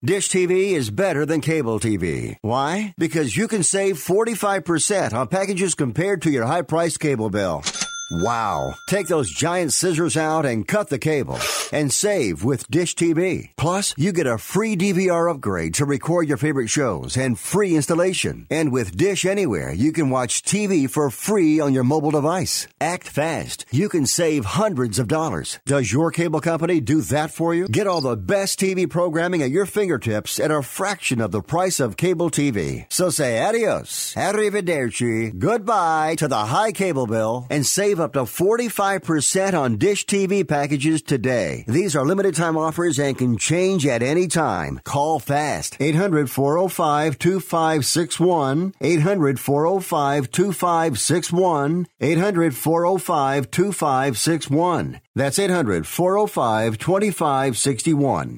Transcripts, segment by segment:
Dish TV is better than cable TV. Why? Because you can save 45% on packages compared to your high-priced cable bill. Wow. Take those giant scissors out and cut the cable and save with Dish TV. Plus, you get a free DVR upgrade to record your favorite shows and free installation. And with Dish Anywhere, you can watch TV for free on your mobile device. Act fast. You can save hundreds of dollars. Does your cable company do that for you? Get all the best TV programming at your fingertips at a fraction of the price of cable TV. So say adios, arrivederci, goodbye to the high cable bill and save up to 45% on Dish TV packages today. These are limited time offers and can change at any time. Call fast. 800-405-2561. 800-405-2561. 800-405-2561. That's 800-405-2561.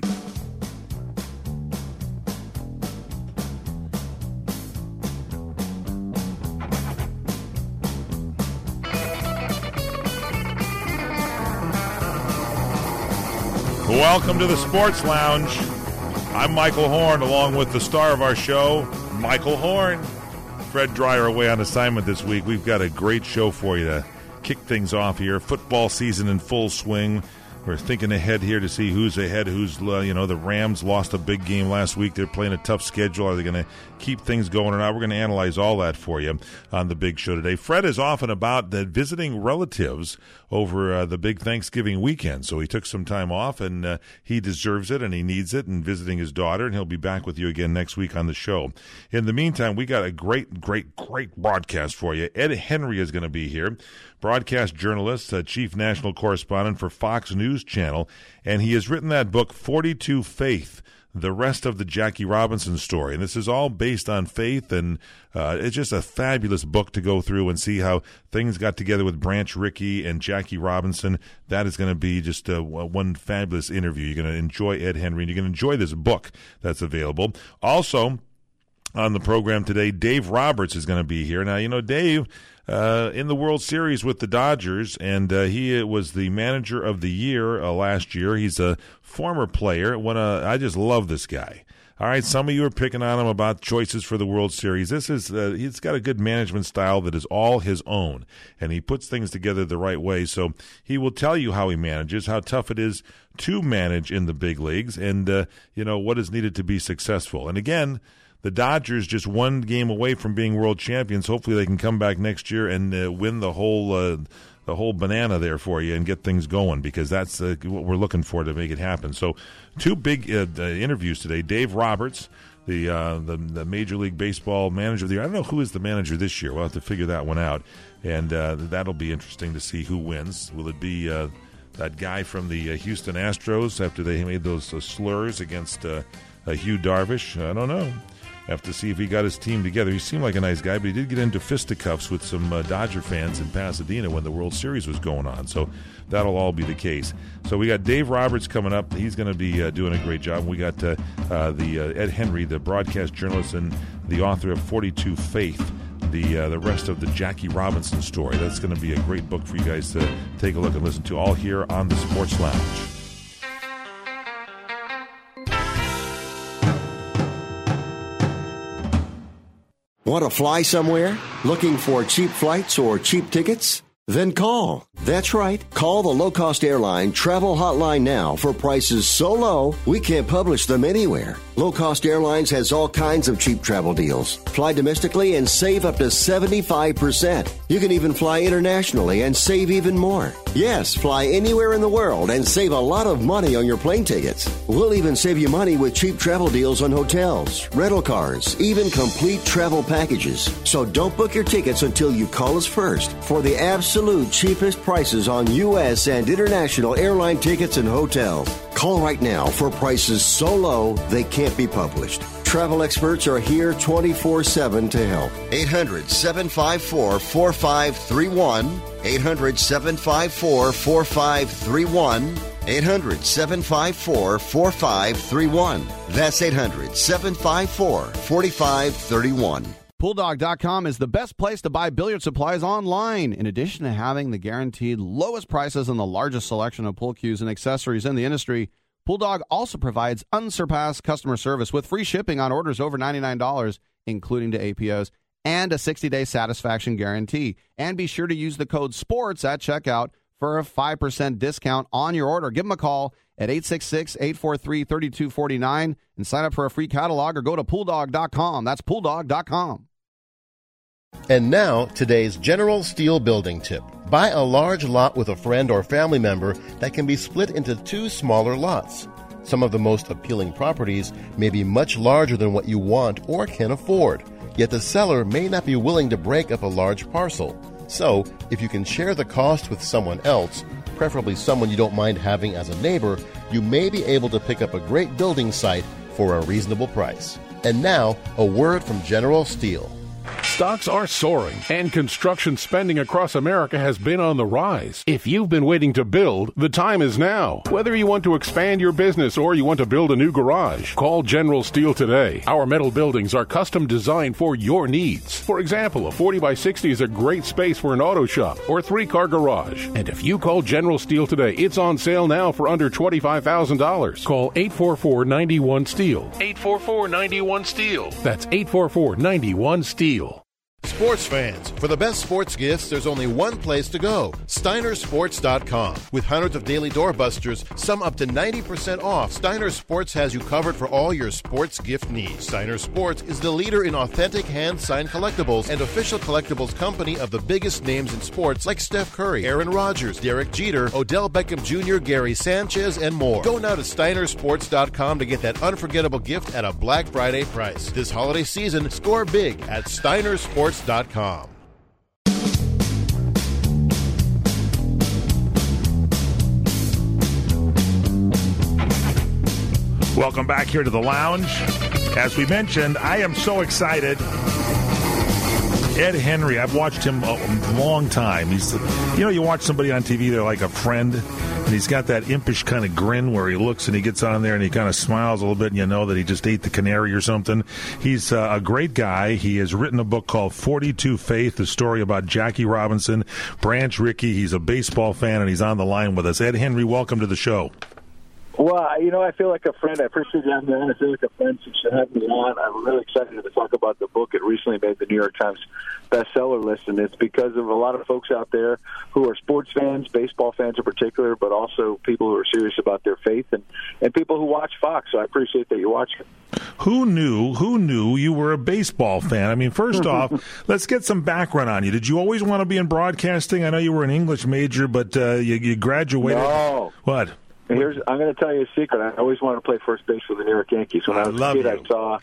Welcome to the Sports Lounge. I'm Michael Horn, along with the star of our show, Michael Horn. Fred Dreyer away on assignment this week. We've got a great show for you to kick things off here. Football season in full swing. We're thinking ahead here to see who's ahead, the Rams lost a big game last week. They're playing a tough schedule. Are they going to keep things going or not? We're going to analyze all that for you on the big show today. Fred is often about visiting relatives over the big Thanksgiving weekend. So he took some time off, and he deserves it, and he needs it, and visiting his daughter, and he'll be back with you again next week on the show. In the meantime, we got a great broadcast for you. Ed Henry is going to be here, broadcast journalist, chief national correspondent for Fox News Channel, and he has written that book, 42 Faith, the rest of the Jackie Robinson story. And this is all based on faith, and it's just a fabulous book to go through and see how things got together with Branch Rickey and Jackie Robinson. That is going to be just one fabulous interview. You're going to enjoy Ed Henry, and you're going to enjoy this book that's available. Also, on the program today, Dave Roberts is going to be here. Now, Dave, in the World Series with the Dodgers, and he was the manager of the year last year. He's a former player. I just love this guy. All right, some of you are picking on him about choices for the World Series. He's got a good management style that is all his own, and he puts things together the right way. So he will tell you how he manages, how tough it is to manage in the big leagues, and what is needed to be successful. And again, the Dodgers just one game away from being world champions. Hopefully they can come back next year and win the whole banana there for you and get things going, because that's what we're looking for to make it happen. So two big interviews today. Dave Roberts, the Major League Baseball manager of the year. I don't know who is the manager this year. We'll have to figure that one out. And that'll be interesting to see who wins. Will it be that guy from the Houston Astros after they made those slurs against Hugh Darvish? I don't know. Have to see if he got his team together. He seemed like a nice guy, but he did get into fisticuffs with some Dodger fans in Pasadena when the World Series was going on. So that'll all be the case. So we got Dave Roberts coming up. He's going to be doing a great job. We got the Ed Henry, the broadcast journalist and the author of 42 Faith, the rest of the Jackie Robinson story. That's going to be a great book for you guys to take a look and listen to, all here on the Sports Lounge. Want to fly somewhere? Looking for cheap flights or cheap tickets? Then call. That's right. Call the low-cost airline travel hotline now for prices so low we can't publish them anywhere. Low Cost Airlines has all kinds of cheap travel deals. Fly domestically and save up to 75%. You can even fly internationally and save even more. Yes, fly anywhere in the world and save a lot of money on your plane tickets. We'll even save you money with cheap travel deals on hotels, rental cars, even complete travel packages. So don't book your tickets until you call us first for the absolute cheapest prices on U.S. and international airline tickets and hotels. Call right now for prices so low they can't be published. Travel experts are here 24/7 to help. 800-754-4531. 800-754-4531. 800-754-4531. That's 800-754-4531. Bulldog.com is the best place to buy billiard supplies online. In addition to having the guaranteed lowest prices and the largest selection of pool cues and accessories in the industry, Bulldog also provides unsurpassed customer service with free shipping on orders over $99, including to APOs, and a 60-day satisfaction guarantee. And be sure to use the code SPORTS at checkout for a 5% discount on your order. Give them a call at 866-843-3249 and sign up for a free catalog or go to pooldog.com. That's pooldog.com. And now, today's General Steel building tip. Buy a large lot with a friend or family member that can be split into 2 smaller lots. Some of the most appealing properties may be much larger than what you want or can afford, yet the seller may not be willing to break up a large parcel. So, if you can share the cost with someone else, preferably someone you don't mind having as a neighbor, you may be able to pick up a great building site for a reasonable price. And now, a word from General Steel. Stocks are soaring, and construction spending across America has been on the rise. If you've been waiting to build, the time is now. Whether you want to expand your business or you want to build a new garage, call General Steel today. Our metal buildings are custom designed for your needs. For example, a 40 by 60 is a great space for an auto shop or 3-car garage. And if you call General Steel today, it's on sale now for under $25,000. Call 844-91-STEEL. 844-91-STEEL. That's 844-91-STEEL. Sports fans, for the best sports gifts, there's only one place to go, SteinerSports.com. With hundreds of daily doorbusters, some up to 90% off, Steiner Sports has you covered for all your sports gift needs. Steiner Sports is the leader in authentic hand-signed collectibles and official collectibles company of the biggest names in sports like Steph Curry, Aaron Rodgers, Derek Jeter, Odell Beckham Jr., Gary Sanchez, and more. Go now to SteinerSports.com to get that unforgettable gift at a Black Friday price. This holiday season, score big at SteinerSports.com. Welcome back here to the lounge. As we mentioned, I am so excited. Ed Henry, I've watched him a long time. He's, you watch somebody on TV, they're like a friend, and he's got that impish kind of grin where he looks and he gets on there and he kind of smiles a little bit, and you know that he just ate the canary or something. He's a great guy. He has written a book called 42 Faith, the story about Jackie Robinson, Branch Rickey. He's a baseball fan, and he's on the line with us. Ed Henry, welcome to the show. Well, I feel like a friend. I appreciate you having me on. I feel like a friend since you had me on. I'm really excited to talk about the book. It recently made the New York Times bestseller list, and it's because of a lot of folks out there who are sports fans, baseball fans in particular, but also people who are serious about their faith and people who watch Fox. So I appreciate that you watch it. Who knew you were a baseball fan? I mean, first off, let's get some background on you. Did you always want to be in broadcasting? I know you were an English major, but you graduated. No. What? I'm going to tell you a secret. I always wanted to play first base for the New York Yankees. When I was a kid, I saw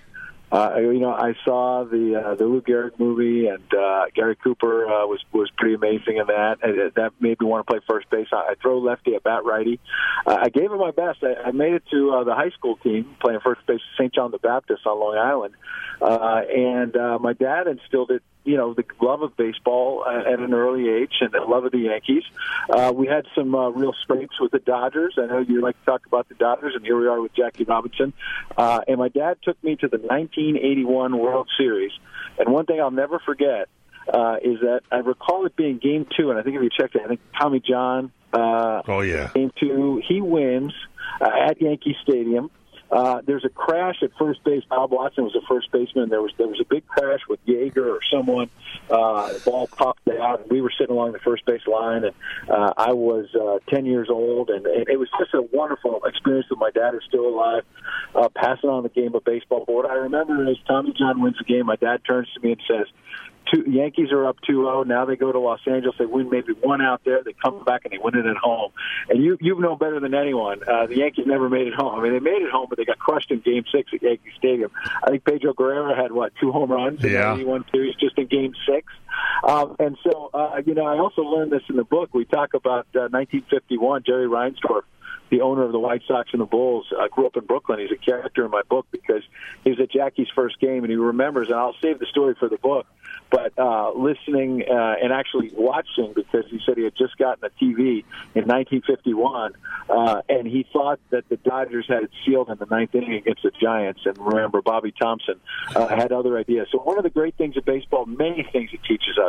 the Lou Gehrig movie, and Gary Cooper was pretty amazing in that. And that made me want to play first base. I throw lefty, I bat righty. I gave it my best. I made it to the high school team playing first base at St. John the Baptist on Long Island, and my dad instilled it. The love of baseball at an early age and the love of the Yankees. We had some real scrapes with the Dodgers. I know you like to talk about the Dodgers, and here we are with Jackie Robinson. And my dad took me to the 1981 World Series. And one thing I'll never forget is that I recall it being Game 2, and I think if you checked it, I think Tommy John, Game 2, he wins at Yankee Stadium. There's a crash at first base. Bob Watson was the first baseman. There was a big crash with Yeager or someone. The ball popped out, and we were sitting along the first base line. And I was 10 years old, and it was just a wonderful experience with my dad, who's still alive, passing on the game of baseball. But what I remember is Tommy John wins the game. My dad turns to me and says, Yankees are up 2-0. Now they go to Los Angeles. They win maybe one out there. They come back and they win it at home. And you know better than anyone, the Yankees never made it home. I mean, they made it home, but they got crushed in Game 6 at Yankee Stadium. I think Pedro Guerrero had, 2 home runs in the 81 series just in Game 6. And so, I also learned this in the book. We talk about 1951, Jerry Reinsdorf, the owner of the White Sox and the Bulls, grew up in Brooklyn. He's a character in my book because he was at Jackie's first game, and he remembers, and I'll save the story for the book, but listening and actually watching, because he said he had just gotten a TV in 1951, and he thought that the Dodgers had it sealed in the ninth inning against the Giants. And remember, Bobby Thompson had other ideas. So one of the great things of baseball, many things it teaches us,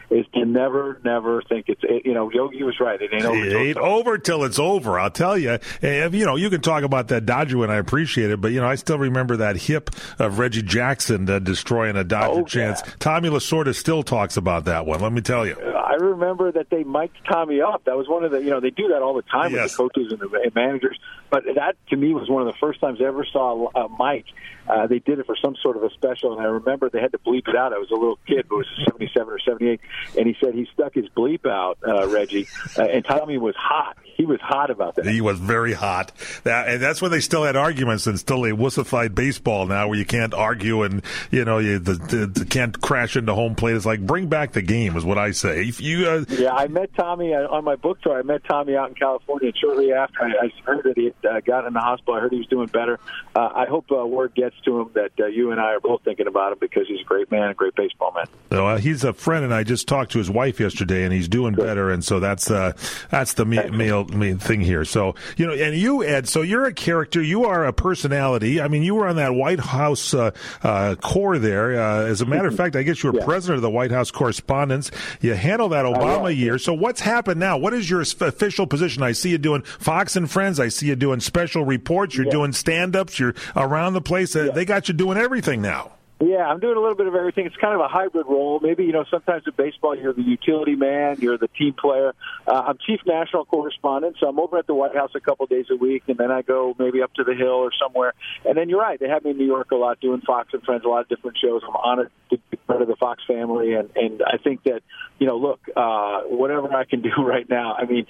is to never think it's, Yogi was right. It ain't over. It ain't over till it's over. I'll tell you. You can talk about that Dodger win. I appreciate it, but I still remember that hip of Reggie Jackson destroying a Dodger chance. Tommy Lasorda still talks about that one. Let me tell you. I remember that they mic'd Tommy up. That was one of the, they do that all the time with the coaches and the managers. But that, to me, was one of the first times I ever saw a mic. They did it for some sort of a special, and I remember they had to bleep it out. I was a little kid, who was 77 or 78, and he said he stuck his bleep out, Reggie, and Tommy was hot. He was hot about that. He was very hot. And that's when they still had arguments and still a wussified baseball now where you can't argue and, you can't crash into home plate. It's like, bring back the game is what I say. Yeah, I met Tommy on my book tour. I met Tommy out in California, and shortly after I heard that he had got in the hospital. I heard he was doing better. I hope word gets to him that you and I are both thinking about him because he's a great man, a great baseball man. Well, he's a friend, and I just talked to his wife yesterday, and he's doing better, and so that's the main thing here. So, and you, Ed, so you're a character. You are a personality. I mean, you were on that White House core there. As a matter of fact, I guess you were president of the White House Correspondents. You handle that Obama year. So what's happened now? What is your official position? I see you doing Fox and Friends. I see you doing special reports. You're doing stand-ups. You're around the place. They got you doing everything now. Yeah, I'm doing a little bit of everything. It's kind of a hybrid role. Maybe, sometimes in baseball you're the utility man, you're the team player. I'm chief national correspondent, so I'm over at the White House a couple days a week, and then I go maybe up to the Hill or somewhere. And then you're right, they have me in New York a lot doing Fox and Friends, a lot of different shows. I'm honored to be part of the Fox family, and I think that, whatever I can do right now, I mean,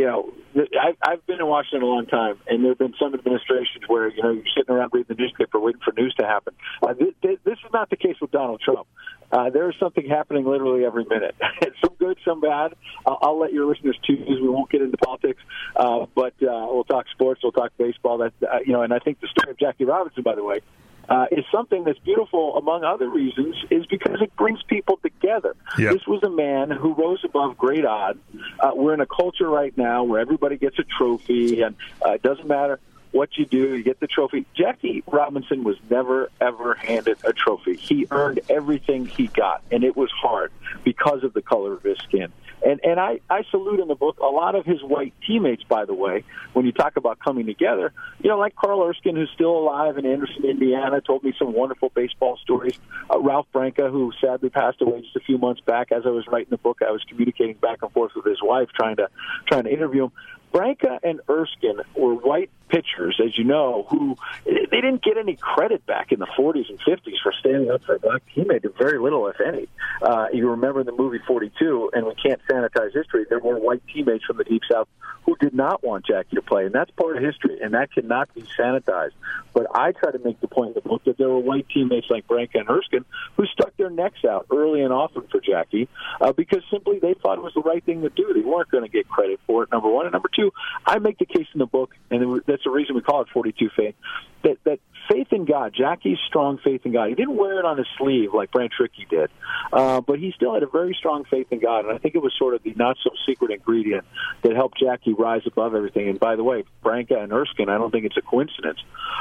I've been in Washington a long time, and there have been some administrations where, you're sitting around reading the newspaper waiting for news to happen. This is not the case with Donald Trump. There is something happening literally every minute. Some good, some bad. I'll let your listeners choose. We won't get into politics, but we'll talk sports. We'll talk baseball. And I think the story of Jackie Robinson, by the way, is something that's beautiful, among other reasons, is because it brings people together. Yep. This was a man who rose above great odds. We're in a culture right now where everybody gets a trophy, and it doesn't matter what you do, you get the trophy. Jackie Robinson was never, ever handed a trophy. He earned everything he got, and it was hard because of the color of his skin. And I salute in the book a lot of his white teammates, by the way, when you talk about coming together. Like Carl Erskine, who's still alive in Anderson, Indiana, told me some wonderful baseball stories. Ralph Branca, who sadly passed away just a few months back. As I was writing the book, I was communicating back and forth with his wife, trying to interview him. Branca and Erskine were white pitchers, as you know, who they didn't get any credit back in the 40s and 50s for standing up for a black teammate. Very little, if any. You remember the movie 42, and we can't sanitize history. There were white teammates from the Deep South who did not want Jackie to play, and that's part of history, and that cannot be sanitized. But I try to make the point in the book that there were white teammates like Branca and Erskine who stuck their necks out early and often for Jackie because simply they thought it was the right thing to do. They weren't going to get credit for it, number one. And number two, I make the case in the book, and that's the reason we call it 42 Faith, that faith in God, Jackie's strong faith in God. He didn't wear it on his sleeve like Branch Rickey did, but he still had a very strong faith in God, and I think it was sort of the not-so-secret ingredient that helped Jackie rise above everything. And by the way, Branca and Erskine, I don't think it's a coincidence,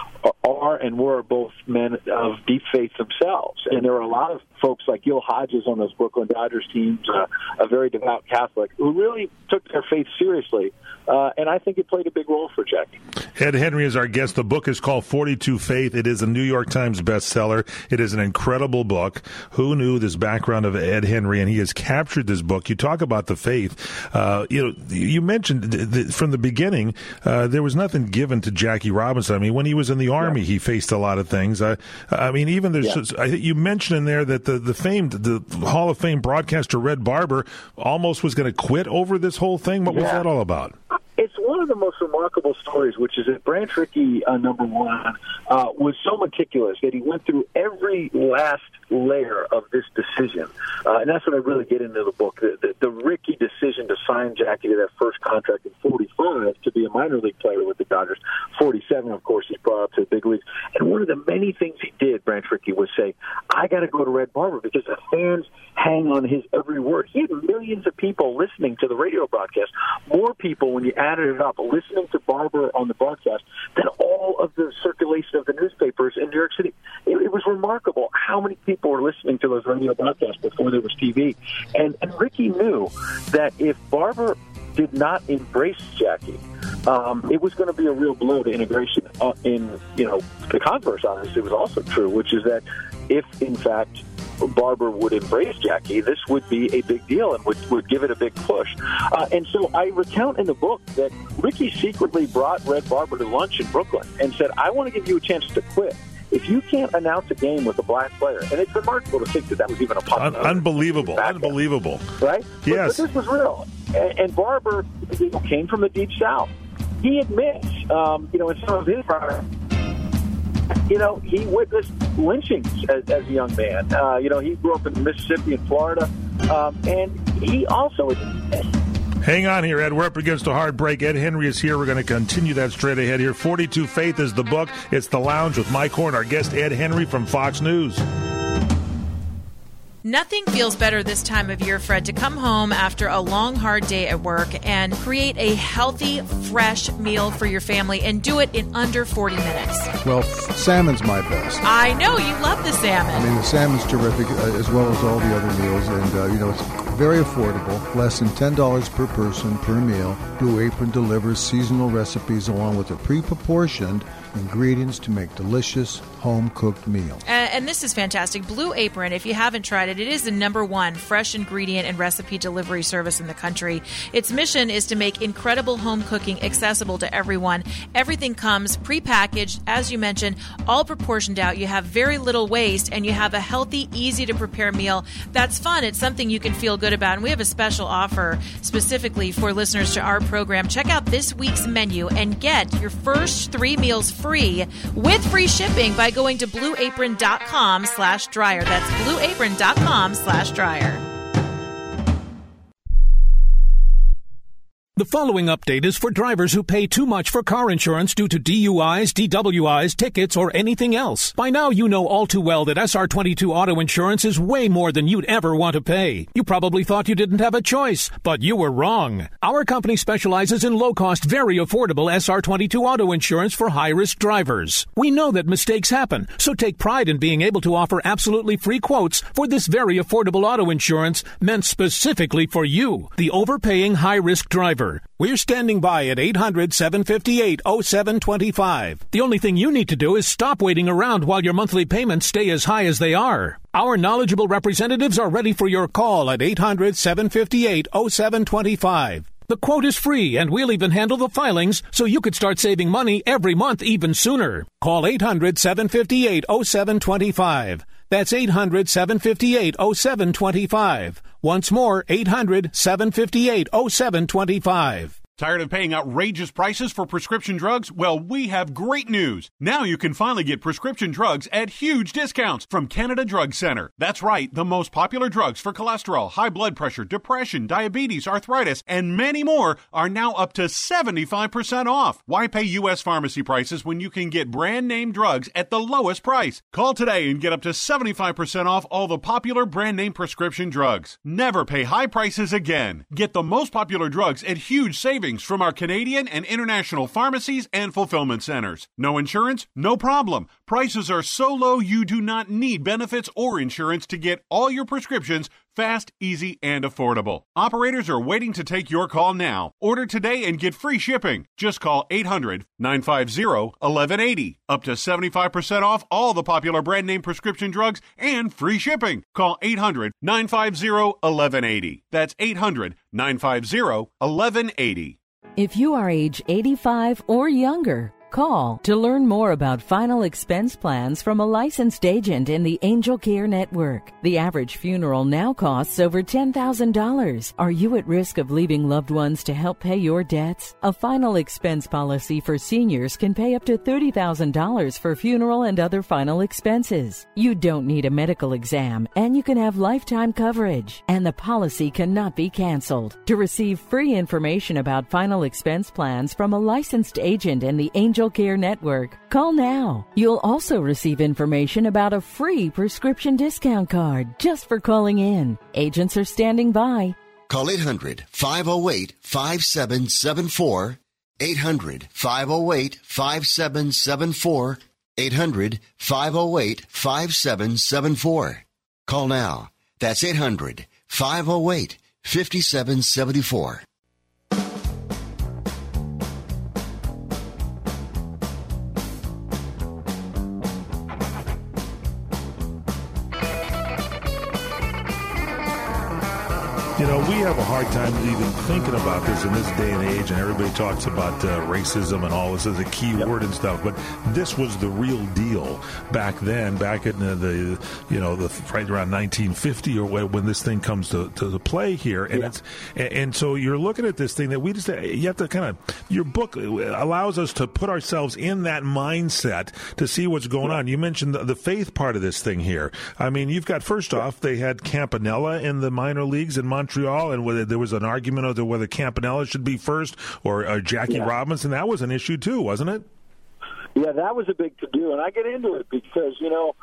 are and were both men of deep faith themselves. And there are a lot of folks like Gil Hodges on those Brooklyn Dodgers teams, a very devout Catholic, who really took their faith seriously, and I think it played a big role for Jackie. Ed Henry is our guest. The book is called 42 Faith. It is a New York Times bestseller. It is an incredible book. Who knew this background of Ed Henry? And he has captured this book. You talk about the faith. You mentioned from the beginning there was nothing given to Jackie Robinson. I mean, when he was in the Army, he faced a lot of things. Even there's. You mentioned in there that the Hall of Fame broadcaster Red Barber almost was going to quit over this whole thing. What was that all about? It's one of the most remarkable stories, which is that Branch Rickey, number one, was so meticulous that he went through every last layer of this decision. And that's what I really get into the book, the Rickey decision to sign Jackie to that first contract in 45 to be a minor league player with the Dodgers. 47, of course, he's brought up to the big leagues. And one of the many things he did, Branch Rickey, was say, I got to go to Red Barber because the fans hang on his every word. He had millions of people listening to the radio broadcast, more people when you added it up, listening to Barber on the broadcast than all of the circulation of the newspapers in New York City. It was remarkable how many people were listening to those radio broadcasts before there was TV. And Ricky knew that if Barber did not embrace Jackie, it was going to be a real blow to integration. The converse, obviously, was also true, which is that if, in fact, Barber would embrace Jackie, this would be a big deal and would give it a big push. And so I recount in the book that Ricky secretly brought Red Barber to lunch in Brooklyn and said, I want to give you a chance to quit. If you can't announce a game with a black player, and it's remarkable to think that was even a possibility. Unbelievable. Right? Yes. But this was real. And Barber came from the Deep South. He admits, in some of his prior, he witnessed lynchings as a young man. He grew up in Mississippi and Florida, and he also admits. Hang on here, Ed. We're up against a hard break. Ed Henry is here. We're going to continue that straight ahead here. 42 Faith is the book. It's The Lounge with Mike Horn, our guest, Ed Henry from Fox News. Nothing feels better this time of year, Fred, to come home after a long, hard day at work and create a healthy, fresh meal for your family and do it in under 40 minutes. Well, salmon's my best. I know. You love the salmon. I mean, the salmon's terrific, as well as all the other meals. And, it's very affordable, less than $10 per person per meal. Blue Apron delivers seasonal recipes along with a pre-proportioned ingredients to make delicious home-cooked meals. And this is fantastic. Blue Apron, if you haven't tried it, it is the #1 fresh ingredient and recipe delivery service in the country. Its mission is to make incredible home cooking accessible to everyone. Everything comes prepackaged, as you mentioned, all proportioned out. You have very little waste, and you have a healthy, easy-to-prepare meal that's fun. It's something you can feel good about. And we have a special offer specifically for listeners to our program. Check out this week's menu and get your first 3 meals free with free shipping by going to blueapron.com/dryer. That's blueapron.com/dryer. The following update is for drivers who pay too much for car insurance due to DUIs, DWIs, tickets, or anything else. By now, you know all too well that SR22 auto insurance is way more than you'd ever want to pay. You probably thought you didn't have a choice, but you were wrong. Our company specializes in low-cost, very affordable SR22 auto insurance for high-risk drivers. We know that mistakes happen, so take pride in being able to offer absolutely free quotes for this very affordable auto insurance meant specifically for you, the overpaying high-risk driver. We're standing by at 800-758-0725. The only thing you need to do is stop waiting around while your monthly payments stay as high as they are. Our knowledgeable representatives are ready for your call at 800-758-0725. The quote is free, and we'll even handle the filings so you could start saving money every month even sooner. Call 800-758-0725. That's 800-758-0725. Once more, 800-758-0725. Tired of paying outrageous prices for prescription drugs? Well, we have great news. Now you can finally get prescription drugs at huge discounts from Canada Drug Center. That's right, the most popular drugs for cholesterol, high blood pressure, depression, diabetes, arthritis, and many more are now up to 75% off. Why pay U.S. pharmacy prices when you can get brand name drugs at the lowest price? Call today and get up to 75% off all the popular brand name prescription drugs. Never pay high prices again. Get the most popular drugs at huge savings from our Canadian and international pharmacies and fulfillment centers. No insurance? No problem. Prices are so low you do not need benefits or insurance to get all your prescriptions fast, easy, and affordable. Operators are waiting to take your call now. Order today and get free shipping. Just call 800-950-1180. Up to 75% off all the popular brand name prescription drugs and free shipping. Call 800-950-1180. That's 800-950-1180. If you are age 85 or younger, call to learn more about final expense plans from a licensed agent in the Angel Care Network. The average funeral now costs over $10,000. Are you at risk of leaving loved ones to help pay your debts? A final expense policy for seniors can pay up to $30,000 for funeral and other final expenses. You don't need a medical exam, and you can have lifetime coverage, and the policy cannot be canceled. To receive free information about final expense plans from a licensed agent in the Angel Care Network, call now. You'll also receive information about a free prescription discount card just for calling in. Agents are standing by. Call 800-508-5774. 800-508-5774. 800-508-5774. Call now. That's 800-508-5774. You know, we have a hard time even thinking about this in this day and age, and everybody talks about racism and all this as a key word and stuff, but this was the real deal back then, back in the right around 1950 or when this thing comes to play here. And and so you're looking at this thing that we just, you have to kind of, your book allows us to put ourselves in that mindset to see what's going on. You mentioned the faith part of this thing here. I mean, you've got, first off, they had Campanella in the minor leagues in Montreal, and whether there was an argument over whether Campanella should be first or Jackie Robinson. That was an issue too, wasn't it? Yeah, that was a big to-do, and I get into it because,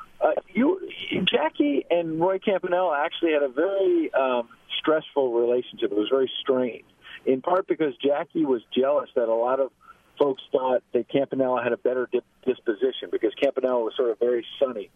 Jackie and Roy Campanella actually had a very stressful relationship. It was very strained, in part because Jackie was jealous that a lot of folks thought that Campanella had a better disposition because Campanella was sort of very sunny.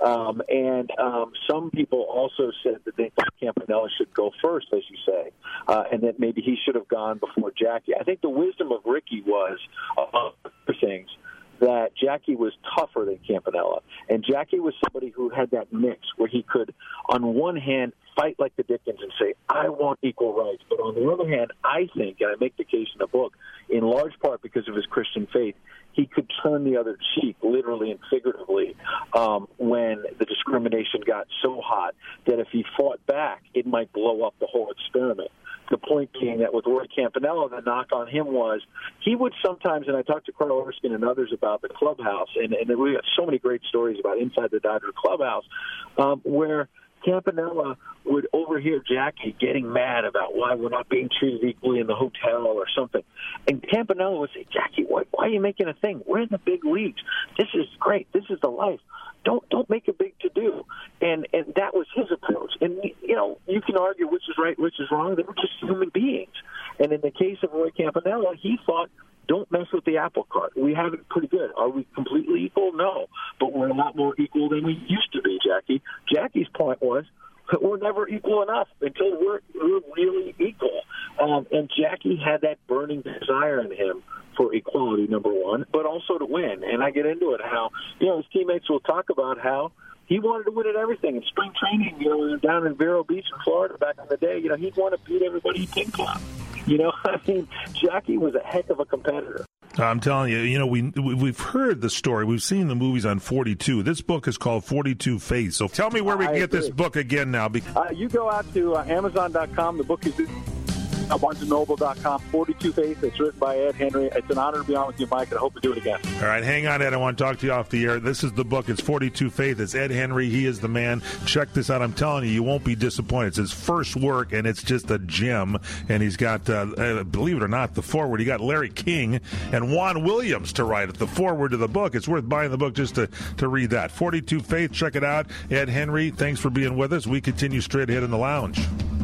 Some people also said that they thought Campanella should go first, as you say, and that maybe he should have gone before Jackie. I think the wisdom of Ricky was, among other things, that Jackie was tougher than Campanella. And Jackie was somebody who had that mix where he could, on one hand, fight like the Dickens and say, I want equal rights. But on the other hand, I think, and I make the case in the book, in large part because of his Christian faith, he could turn the other cheek, literally and figuratively, when the discrimination got so hot that if he fought back, it might blow up the whole experiment. The point being that with Roy Campanella, the knock on him was he would sometimes, and I talked to Carl Erskine and others about the clubhouse, and we have so many great stories about inside the Dodger clubhouse, where Campanella would overhear Jackie getting mad about why we're not being treated equally in the hotel or something. And Campanella would say, Jackie, why are you making a thing? We're in the big leagues. This is great. This is the life. Don't make a big to-do. And that was his approach. And, you can argue which is right, which is wrong. They were just human beings. And in the case of Roy Campanella, he thought, don't mess with the apple cart. We have it pretty good. Are we completely equal? No. But we're a lot more equal than we used to be, Jackie. Jackie's point was, we're never equal enough until we're really equal. And Jackie had that burning desire in him for equality, number one, but also to win. And I get into it how, his teammates will talk about how he wanted to win at everything. In spring training, down in Vero Beach in Florida back in the day, he'd want to beat everybody he ping pong. Jackie was a heck of a competitor. I'm telling you, we've heard the story. We've seen the movies on 42. This book is called 42 Faiths. So tell me where we can get this book again now. You go out to Amazon.com. The book is BarnesandNoble.com, 42 Faiths. It's written by Ed Henry. It's an honor to be on with you, Mike, and I hope to do it again. All right, hang on, Ed. I want to talk to you off the air. This is the book. It's 42 Faiths. It's Ed Henry. He is the man. Check this out. I'm telling you won't be disappointed. It's his first work, and it's just a gem. And he's got, believe it or not, the foreword. He got Larry King and Juan Williams to write it, the foreword to the book. It's worth buying the book just to read that. 42 Faiths. Check it out. Ed Henry, thanks for being with us. We continue straight ahead in the lounge.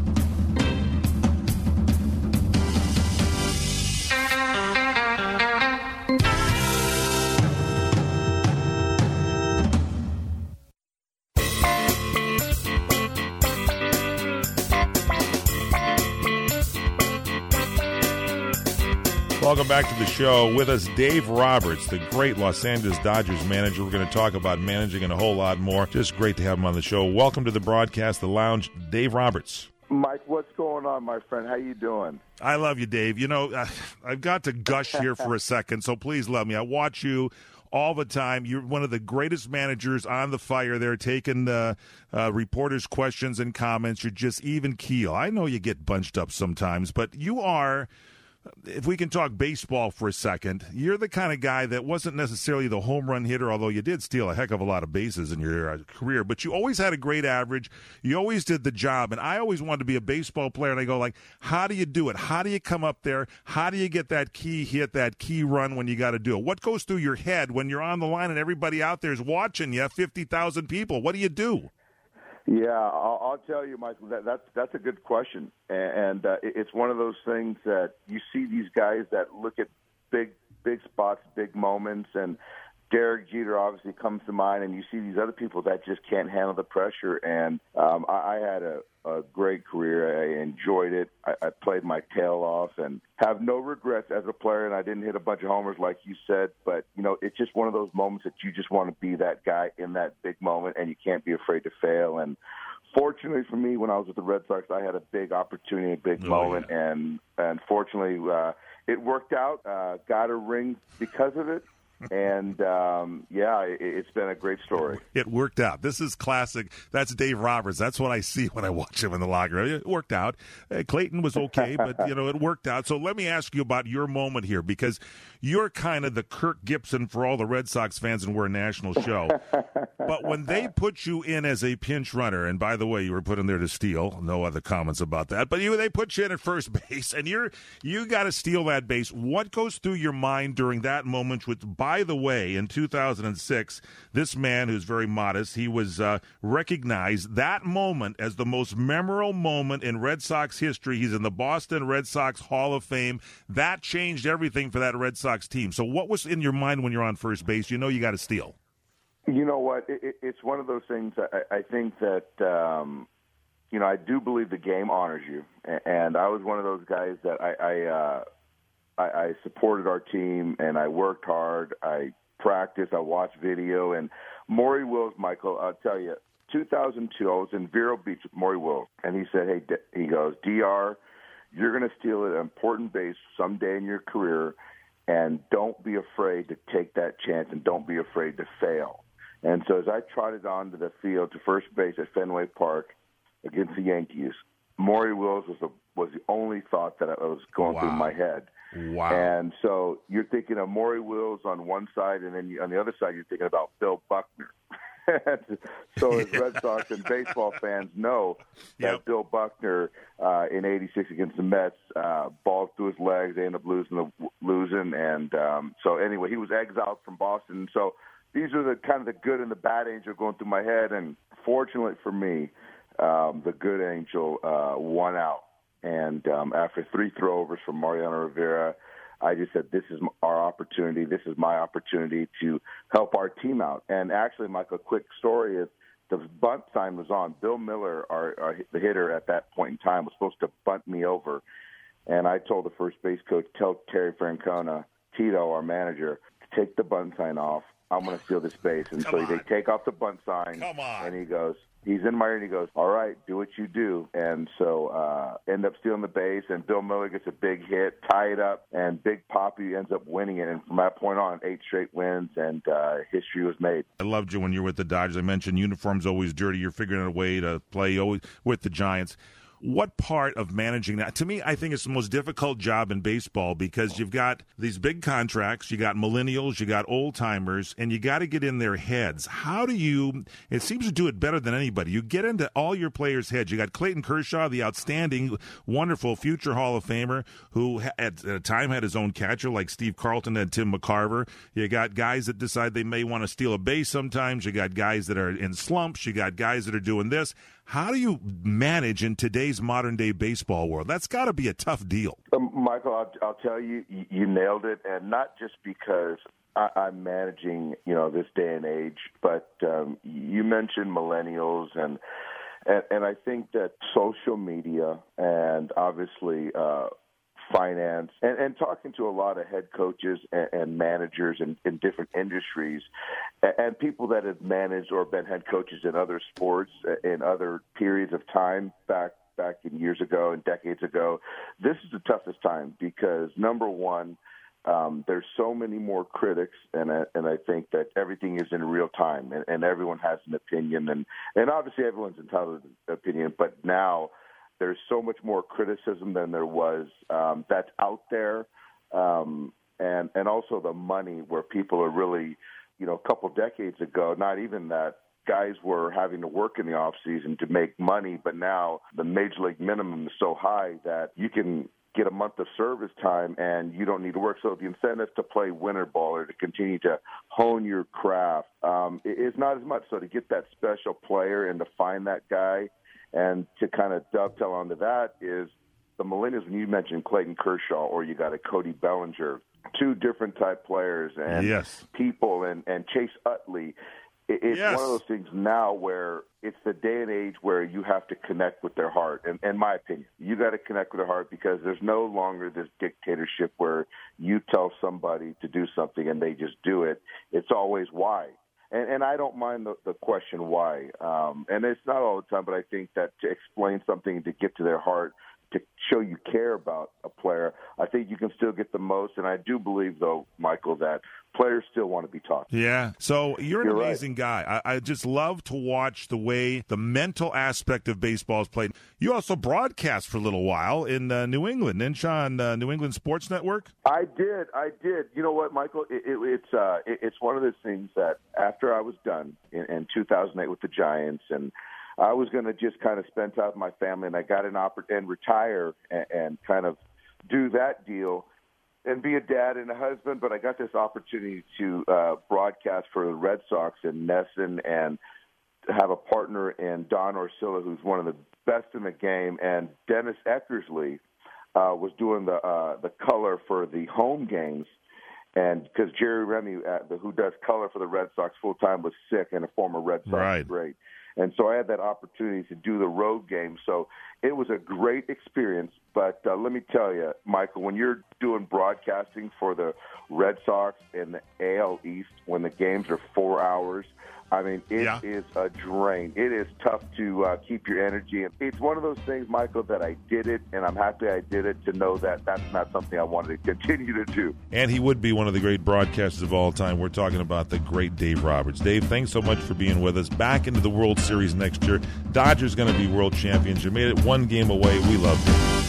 Welcome back to the show. With us, Dave Roberts, the great Los Angeles Dodgers manager. We're going to talk about managing and a whole lot more. Just great to have him on the show. Welcome to the broadcast, the lounge, Dave Roberts. Mike, what's going on, my friend? How you doing? I love you, Dave. I've got to gush here for a second, so please love me. I watch you all the time. You're one of the greatest managers on the fire there, taking reporters' questions and comments. You're just even keel. I know you get bunched up sometimes, but you are... If we can talk baseball for a second, you're the kind of guy that wasn't necessarily the home run hitter, although you did steal a heck of a lot of bases in your career, but you always had a great average. You always did the job, and I always wanted to be a baseball player, and I go how do you do it? How do you come up there? How do you get that key hit, that key run when you got to do it? What goes through your head when you're on the line and everybody out there is watching you, 50,000 people? What do you do? Yeah, I'll tell you, Michael, that's a good question. And it's one of those things that you see these guys that look at big spots, big moments, and Derek Jeter obviously comes to mind, and you see these other people that just can't handle the pressure. And I had a great career. I enjoyed it. I played my tail off and have no regrets as a player, and I didn't hit a bunch of homers like you said. But, it's just one of those moments that you just want to be that guy in that big moment, and you can't be afraid to fail. And fortunately for me, when I was with the Red Sox, I had a big opportunity, a big moment, yeah. and fortunately it worked out. Got a ring because of it. And, it's been a great story. It worked out. This is classic. That's Dave Roberts. That's what I see when I watch him in the locker room. It worked out. Clayton was okay, but, it worked out. So let me ask you about your moment here, because you're kind of the Kirk Gibson for all the Red Sox fans, and we're a national show. But when they put you in as a pinch runner, and by the way, you were put in there to steal. No other comments about that. But they put you in at first base, and you got to steal that base. What goes through your mind during that moment? By the way, in 2006, this man who's very modest, he was recognized that moment as the most memorable moment in Red Sox history. He's in the Boston Red Sox Hall of Fame. That changed everything for that Red Sox team. So what was in your mind when you're on first base? You got to steal. You know what? It's one of those things. I think that, I do believe the game honors you. And I was one of those guys that I supported our team, and I worked hard. I practiced. I watched video. And Maury Wills, Michael, I'll tell you, 2002, I was in Vero Beach with Maury Wills, and he said, he goes, DR, you're going to steal an important base someday in your career, and don't be afraid to take that chance, and don't be afraid to fail. And so as I trotted onto the field to first base at Fenway Park against the Yankees, Maury Wills was the only thought that was going through my head. Wow. And so you're thinking of Maury Wills on one side, and then on the other side you're thinking about Bill Buckner. So as Red Sox and baseball fans know that Bill Buckner in '86 against the Mets balled through his legs. They ended up losing. And so anyway, he was exiled from Boston. So these are the kind of the good and the bad angel going through my head. And fortunately for me, the good angel won out. And after 3 throwovers from Mariano Rivera, I just said, this is our opportunity. This is my opportunity to help our team out. And actually, Michael, a quick story is the bunt sign was on. Bill Miller, the hitter at that point in time, was supposed to bunt me over. And I told the first base coach, tell Terry Francona, Tito, our manager, to take the bunt sign off. I'm going to steal this base. And they take off the bunt sign. Come on. And he goes, he's in my ear, and he goes, all right, do what you do. And so end up stealing the base, and Bill Miller gets a big hit, tie it up, and Big Papi ends up winning it. And from that point on, 8 straight wins, and history was made. I loved you when you were with the Dodgers. I mentioned uniforms always dirty. You're figuring out a way to play always with the Giants. What part of managing that? To me, I think it's the most difficult job in baseball, because you've got these big contracts, you got millennials, you got old-timers, and you got to get in their heads. How do you – it seems to do it better than anybody. You get into all your players' heads. You got Clayton Kershaw, the outstanding, wonderful future Hall of Famer, who at a time had his own catcher like Steve Carlton and Tim McCarver. You got guys that decide they may want to steal a base sometimes. You got guys that are in slumps. You got guys that are doing this. How do you manage in today's modern-day baseball world? That's got to be a tough deal. Michael, I'll tell you, you nailed it, and not just because I'm managing, this day and age, but you mentioned millennials, and I think that social media and obviously finance and talking to a lot of head coaches and managers in different industries and people that have managed or been head coaches in other sports in other periods of time back in years ago and decades ago. This is the toughest time because, number one, there's so many more critics, and I think that everything is in real time, and everyone has an opinion, and obviously everyone's entitled to an opinion, but now there's so much more criticism than there was that's out there, and also the money where people are really, a couple decades ago, not even that, guys were having to work in the off season to make money, but now the major league minimum is so high that you can get a month of service time and you don't need to work. So the incentive to play winter ball or to continue to hone your craft is not as much. So to get that special player and to find that guy and to kind of dovetail onto that is the millennials. When you mentioned Clayton Kershaw or you got a Cody Bellinger, two different type players and people, and Chase Utley. It's one of those things now where it's the day and age where you have to connect with their heart. And in my opinion, you got to connect with their heart, because there's no longer this dictatorship where you tell somebody to do something and they just do it. It's always why. And I don't mind the question why. And it's not all the time, but I think that to explain something, to get to their heart, to show you care about a player, I think you can still get the most. And I do believe, though, Michael, that players still want to be talked to. Yeah. So you're an amazing right. guy. I just love to watch the way the mental aspect of baseball is played. You also broadcast for a little while in New England, didn't you, on New England Sports Network? I did. You know what, Michael? It's one of those things that after I was done in 2008 with the Giants, and I was going to just kind of spend time with my family, and I got an opportunity and retire and kind of do that deal and be a dad and a husband. But I got this opportunity to broadcast for the Red Sox in Nesson and have a partner in Don Orsillo, who's one of the best in the game, and Dennis Eckersley was doing the color for the home games. And because Jerry Remy, who does color for the Red Sox full time, was sick, and a former Red Sox great. And so I had that opportunity to do the road game. So it was a great experience. But let me tell you, Michael, when you're doing broadcasting for the Red Sox in the AL East, when the games are 4 hours, I mean, it is a drain. It is tough to keep your energy. And it's one of those things, Michael, that I did it, and I'm happy I did it, to know that that's not something I wanted to continue to do. And he would be one of the great broadcasters of all time. We're talking about the great Dave Roberts. Dave, thanks so much for being with us. Back into the World Series next year. Dodgers going to be world champions. You made it one game away. We love you.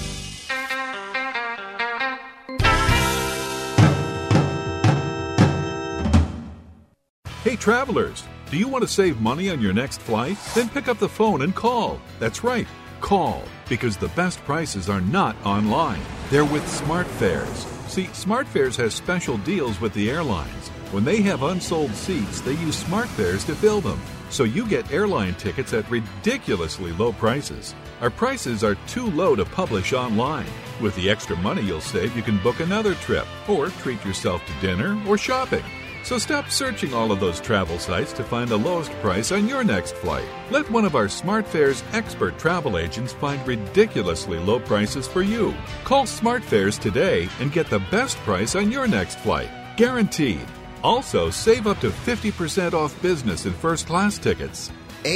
Hey, travelers, do you want to save money on your next flight? Then pick up the phone and call. That's right, call, because the best prices are not online. They're with SmartFares. See, SmartFares has special deals with the airlines. When they have unsold seats, they use SmartFares to fill them. So you get airline tickets at ridiculously low prices. Our prices are too low to publish online. With the extra money you'll save, you can book another trip or treat yourself to dinner or shopping. So stop searching all of those travel sites to find the lowest price on your next flight. Let one of our SmartFares expert travel agents find ridiculously low prices for you. Call SmartFares today and get the best price on your next flight. Guaranteed. Also, save up to 50% off business and first class tickets.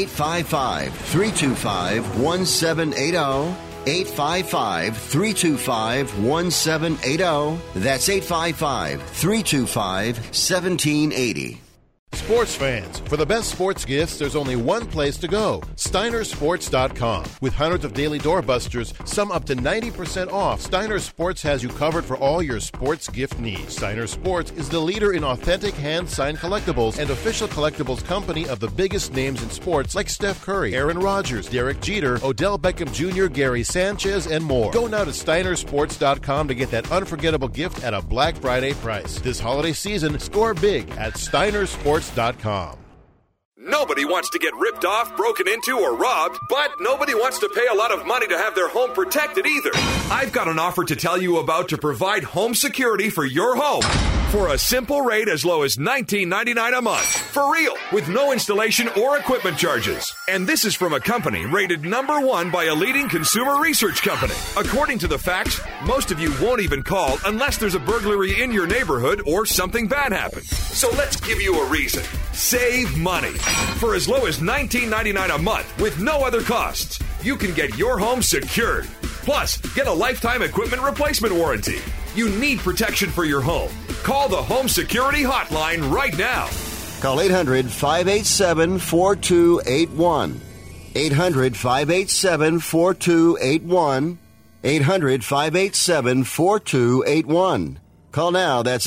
855-325-1780. 855-325-1780. That's 855-325-1780. Sports fans, for the best sports gifts, there's only one place to go. SteinerSports.com. With hundreds of daily doorbusters, some up to 90% off, Steiner Sports has you covered for all your sports gift needs. Steiner Sports is the leader in authentic hand-signed collectibles and official collectibles company of the biggest names in sports like Steph Curry, Aaron Rodgers, Derek Jeter, Odell Beckham Jr., Gary Sanchez, and more. Go now to SteinerSports.com to get that unforgettable gift at a Black Friday price. This holiday season, score big at SteinerSports.com. Nobody wants to get ripped off, broken into, or robbed, but nobody wants to pay a lot of money to have their home protected either. I've got an offer to tell you about to provide home security for your home for a simple rate as low as $19.99 a month. For real, with no installation or equipment charges. And this is from a company rated #1 by a leading consumer research company. According to the facts, most of you won't even call unless there's a burglary in your neighborhood or something bad happens. So let's give you a reason. Save money. For as low as $19.99 a month with no other costs, you can get your home secured. Plus, get a lifetime equipment replacement warranty. You need protection for your home. Call the Home Security Hotline right now. Call 800-587-4281. 800-587-4281. 800-587-4281. Call now. That's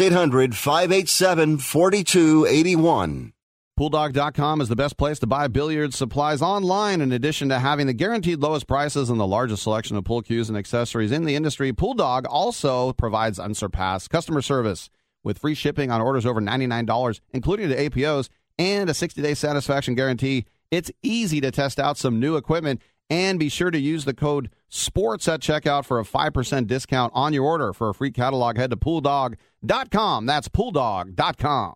800-587-4281. PoolDog.com is the best place to buy billiard supplies online. In addition to having the guaranteed lowest prices and the largest selection of pool cues and accessories in the industry, PoolDog also provides unsurpassed customer service with free shipping on orders over $99, including the APOs, and a 60-day satisfaction guarantee. It's easy to test out some new equipment And be sure to use the code SPORTS at checkout for a 5% discount on your order. For a free catalog, head to PoolDog.com. That's PoolDog.com.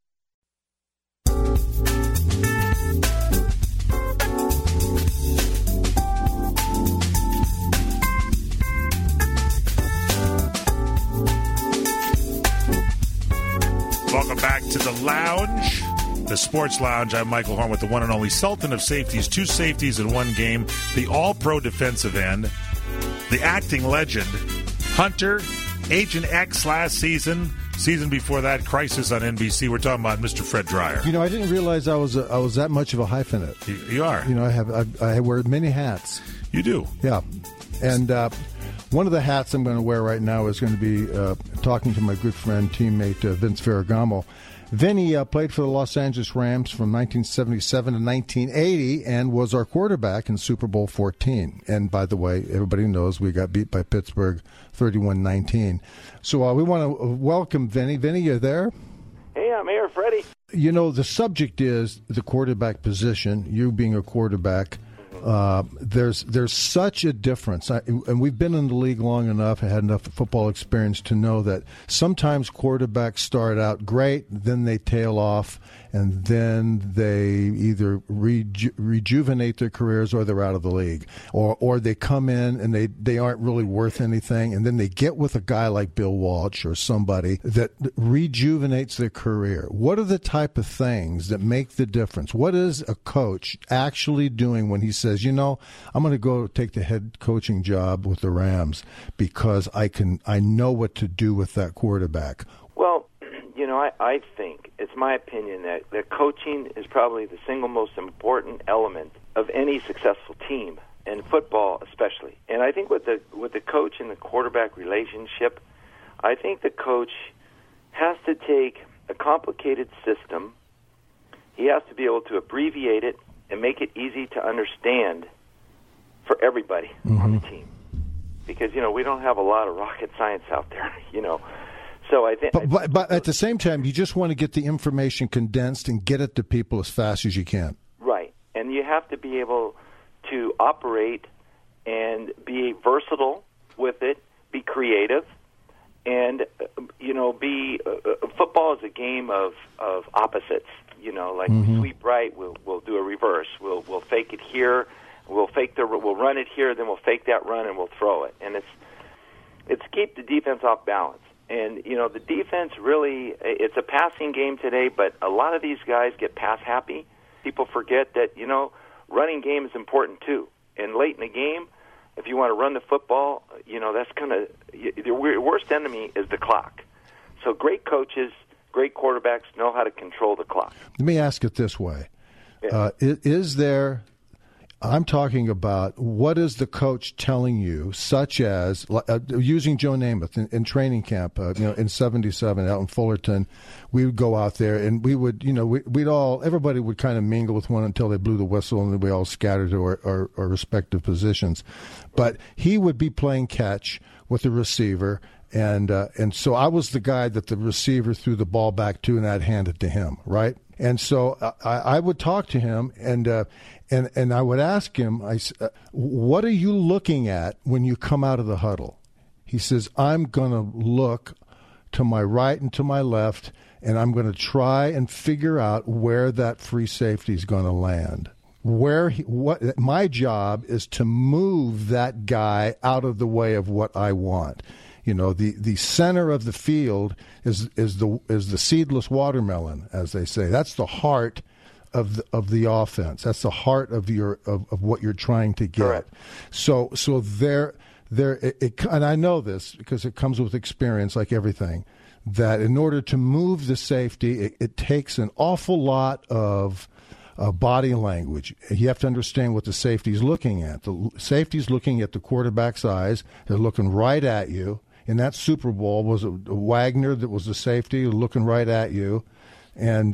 Welcome back to the Lounge, the Sports Lounge. I'm Michael Horn with the one and only Sultan of Safeties. 2 safeties in one game. The all-pro defensive end. The acting legend, Hunter, Agent X last season. Season before that, Crisis on NBC. We're talking about Mr. Fred Dryer. You know, I didn't realize I was that much of a hyphenate. You are. You know, I wear many hats. You do. Yeah. And one of the hats I'm going to wear right now is going to be talking to my good friend, teammate Vince Ferragamo. Vinny played for the Los Angeles Rams from 1977 to 1980 and was our quarterback in Super Bowl 14. And by the way, everybody knows we got beat by Pittsburgh 31-19. So we want to welcome Vinny. Vinny, you there? Hey, I'm here, Freddie. You know, the subject is the quarterback position, you being a quarterback. There's such a difference, and we've been in the league long enough and had enough football experience to know that sometimes quarterbacks start out great, then they tail off, and then they either rejuvenate their careers or they're out of the league, or they come in and they aren't really worth anything, and then they get with a guy like Bill Walsh or somebody that rejuvenates their career. What are the type of things that make the difference? What is a coach actually doing when he says, you know, I'm going to go take the head coaching job with the Rams because I know what to do with that quarterback? Well, you know, I think it's my opinion that coaching is probably the single most important element of any successful team, and football especially. And I think with the coach and the quarterback relationship, I think the coach has to take a complicated system. He has to be able to abbreviate it and make it easy to understand for everybody on the team. Because, you know, we don't have a lot of rocket science out there, you know. So I think, but at the same time, you just want to get the information condensed and get it to people as fast as you can. Right. And you have to be able to operate and be versatile with it, be creative, and, you know, football is a game of opposites. You know, like we sweep right, we'll do a reverse. We'll fake it here, we'll run it here, then we'll fake that run and we'll throw it. And it's keep the defense off balance. And you know, the defense really, it's a passing game today, but a lot of these guys get pass happy. People forget that, you know, running game is important too. And late in the game, if you want to run the football, you know, that's the worst enemy is the clock. So great coaches, great quarterbacks know how to control the clock. Let me ask it this way. Yeah. Is there, I'm talking about, what is the coach telling you, such as, using Joe Namath in training camp, you know, in 77 out in Fullerton, we would go out there and we would, you know, everybody would kind of mingle with one until they blew the whistle and then we all scattered to our respective positions. But he would be playing catch with the receiver. And so I was the guy that the receiver threw the ball back to, and I'd hand it to him, right? And so I would talk to him, and I would ask him, what are you looking at when you come out of the huddle? He says, I'm going to look to my right and to my left, and I'm going to try and figure out where that free safety is going to land. My job is to move that guy out of the way of what I want. You know, the center of the field is the seedless watermelon, as they say. That's the heart of the offense. That's the heart of what you're trying to get. Correct. So and I know this because it comes with experience, like everything, that in order to move the safety, it takes an awful lot of body language. You have to understand what the safety's looking at. The safety's looking at the quarterback's eyes. They're looking right at you. In that Super Bowl, was it Wagner that was the safety looking right at you, and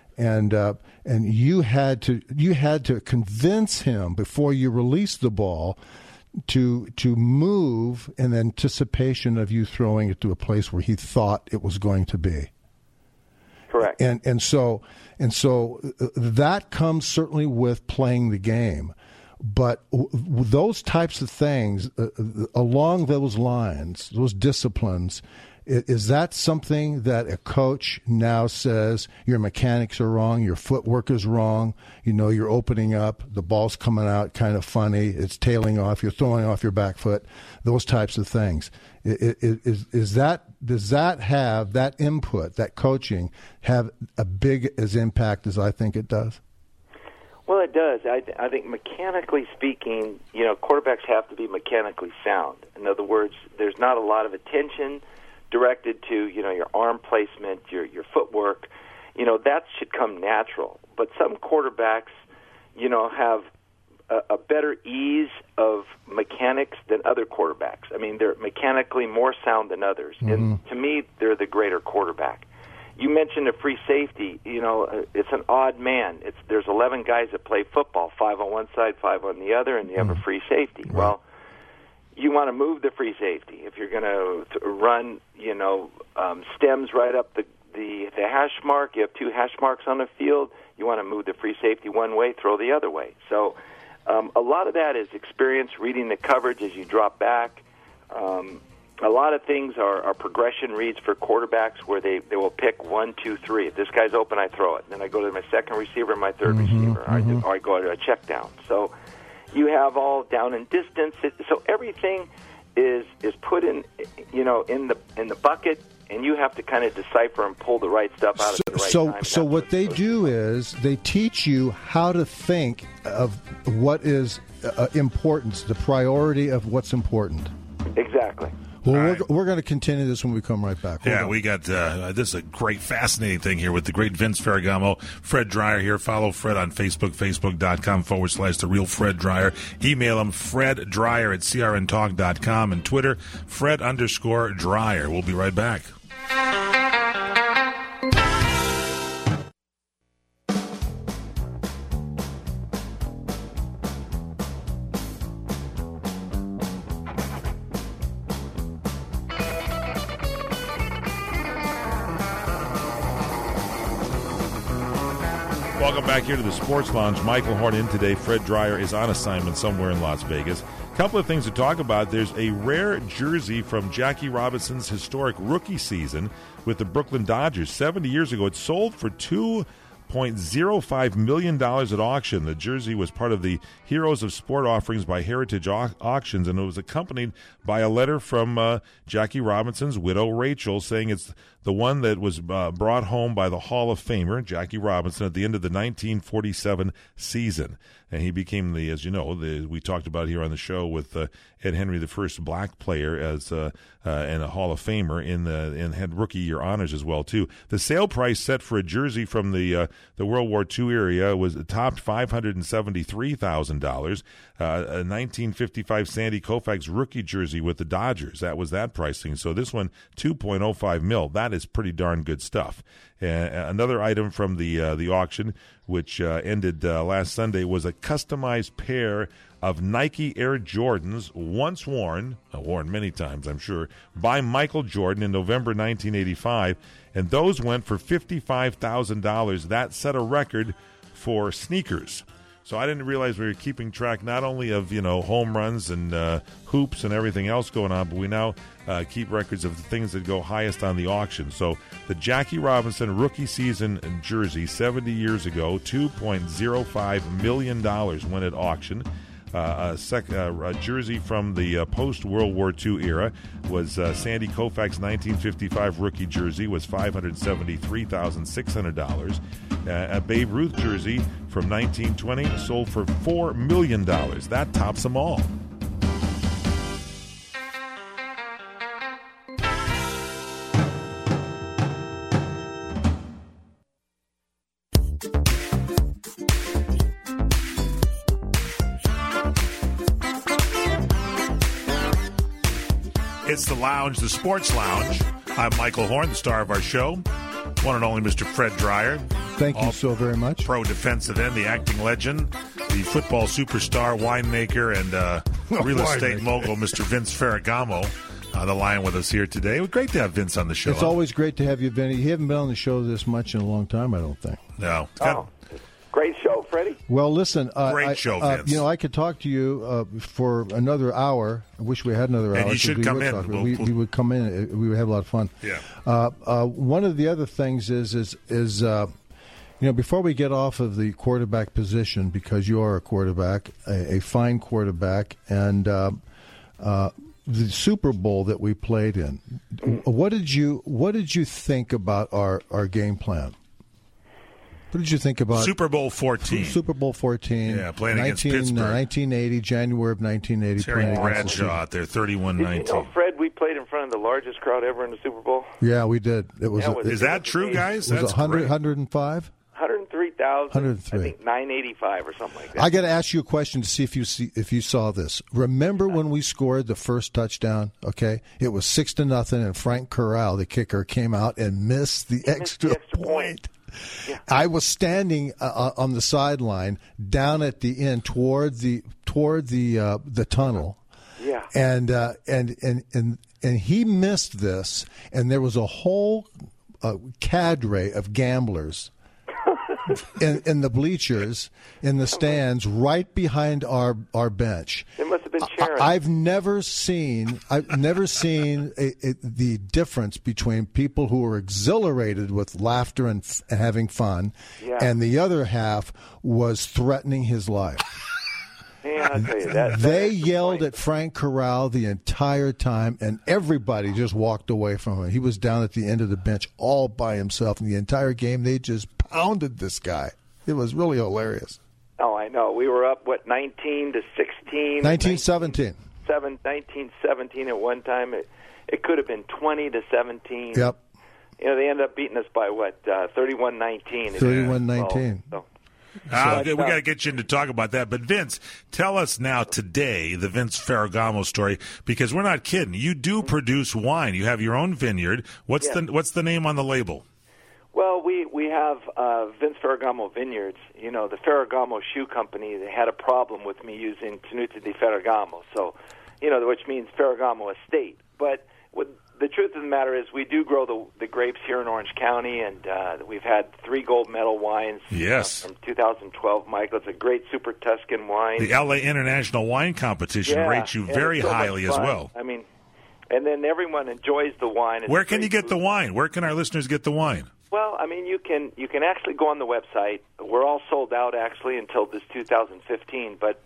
you had to convince him before you released the ball to move in anticipation of you throwing it to a place where he thought it was going to be. Correct. And so that comes certainly with playing the game. But those types of things, along those lines, those disciplines, is that something that a coach now says your mechanics are wrong, your footwork is wrong, you're opening up, the ball's coming out kind of funny, it's tailing off, you're throwing off your back foot, those types of things. Does that have, that input, that coaching, have a big as impact as I think it does? Well, it does. I think mechanically speaking, quarterbacks have to be mechanically sound. In other words, there's not a lot of attention directed to, your arm placement, your footwork. That should come natural. But some quarterbacks, have a better ease of mechanics than other quarterbacks. I mean, they're mechanically more sound than others. Mm-hmm. And to me, they're the greater quarterback. You mentioned a free safety. It's an odd man. There's 11 guys that play football, 5 on one side, 5 on the other, and you have a free safety. Right. Well, you want to move the free safety. If you're going to run, stems right up the hash mark, you have 2 hash marks on the field, you want to move the free safety one way, throw the other way. So a lot of that is experience, reading the coverage as you drop back. A lot of things are progression reads for quarterbacks where they will pick 1, 2, 3. If this guy's open, I throw it. Then I go to my second receiver, my third receiver, or I go to a check down. So you have all down and distance. So everything is put in, in the bucket, and you have to kind of decipher and pull the right stuff out at the right time. So what they do is they teach you how to think of what is importance, the priority of what's important. Exactly. Well, we're going to continue this when we come right back. Yeah, we got this is a great, fascinating thing here with the great Vince Ferragamo. Fred Dreyer here. Follow Fred on Facebook, facebook.com/The Real Fred Dreyer. Email him, freddryer@crntalk.com, and Twitter, Fred_Dreyer. We'll be right back. Welcome back here to the Sports Lounge. Michael Horn in today. Fred Dreyer is on assignment somewhere in Las Vegas. A couple of things to talk about. There's a rare jersey from Jackie Robinson's historic rookie season with the Brooklyn Dodgers. 70 years ago, it sold for $2.05 million at auction. The jersey was part of the Heroes of Sport offerings by Heritage Auctions, and it was accompanied by a letter from Jackie Robinson's widow, Rachel, saying it's the one that was brought home by the Hall of Famer, Jackie Robinson, at the end of the 1947 season. And he became as you know, we talked about here on the show with Ed Henry, the first black player and a Hall of Famer and had rookie year honors as well, too. The sale price set for a jersey from the World War II era was topped $573,000. A 1955 Sandy Koufax rookie jersey with the Dodgers. That was that pricing. So this one, $2.05 million. That is pretty darn good stuff. Another item from the auction, which ended last Sunday, was a customized pair of Nike Air Jordans, once worn many times, I'm sure, by Michael Jordan in November 1985, and those went for $55,000. That set a record for sneakers. So I didn't realize we were keeping track not only of, home runs and hoops and everything else going on, but we now keep records of the things that go highest on the auction. So the Jackie Robinson rookie season jersey 70 years ago, $2.05 million went at auction. A jersey from the post-World War II era was Sandy Koufax 1955 rookie jersey was $573,600. A Babe Ruth jersey from 1920 sold for $4 million. That tops them all. It's the Lounge, the Sports Lounge. I'm Michael Horn, the star of our show. One and only Mr. Fred Dreyer. Thank you so very much. Pro defensive end, the acting legend, the football superstar, winemaker, and real estate mogul, Mr. Vince Ferragamo, on the line with us here today. It was great to have Vince on the show. It's always great to have you, Vinny. You haven't been on the show this much in a long time, I don't think. No. Great Great show, Freddie. Well, listen. Great show, Vince. I could talk to you for another hour. I wish we had another hour. And you should come in. We would come in. We would have a lot of fun. Yeah. One of the other things is before we get off of the quarterback position, because you are a quarterback, a fine quarterback, and the Super Bowl that we played in, what did you think about our game plan? What did you think about Super Bowl 14? Super Bowl 14. Yeah, playing against Pittsburgh. 1980, January of 1980. Terry Bradshaw out there, 31-19. Fred, we played in front of the largest crowd ever in the Super Bowl. Yeah, we did. It was. Is that true, guys? It was 105? 103,000. I think 985 or something like that. I got to ask you a question to see if you saw this. Remember when we scored the first touchdown? Okay, it was 6-0, and Frank Corral, the kicker, came out and missed the extra point. Yeah. I was standing on the sideline down at the end toward the tunnel. Yeah. And he missed this, and there was a whole cadre of gamblers in the bleachers, in the stands, right behind our bench. They must have been cheering. I've never seen the difference between people who are exhilarated with laughter and having fun, and the other half was threatening his life. Man, I'll tell you that. They yelled at Frank Corral the entire time, and everybody just walked away from him. He was down at the end of the bench all by himself, and the entire game they just pounded this guy. It was really hilarious. Oh, I know. We were up, 19-16? 1917. 1917 at one time. It could have been 20-17. Yep. They ended up beating us by, 31-19. 31-19. So. We got to get you in to talk about that. But, Vince, tell us now today the Vince Ferragamo story, because we're not kidding. You do produce wine. You have your own vineyard. What's the name on the label? Well, we have Vince Ferragamo Vineyards. The Ferragamo Shoe Company, they had a problem with me using Tenuta di Ferragamo, so, which means Ferragamo Estate. But the truth of the matter is we do grow the grapes here in Orange County, and we've had 3 gold medal wines from 2012, Michael. It's a great Super Tuscan wine. The L.A. International Wine Competition rates you very highly as well. I mean, and then everyone enjoys the wine. Where can you get the wine? Where can our listeners get the wine? Well, I mean, you can actually go on the website. We're all sold out, actually, until this 2015, but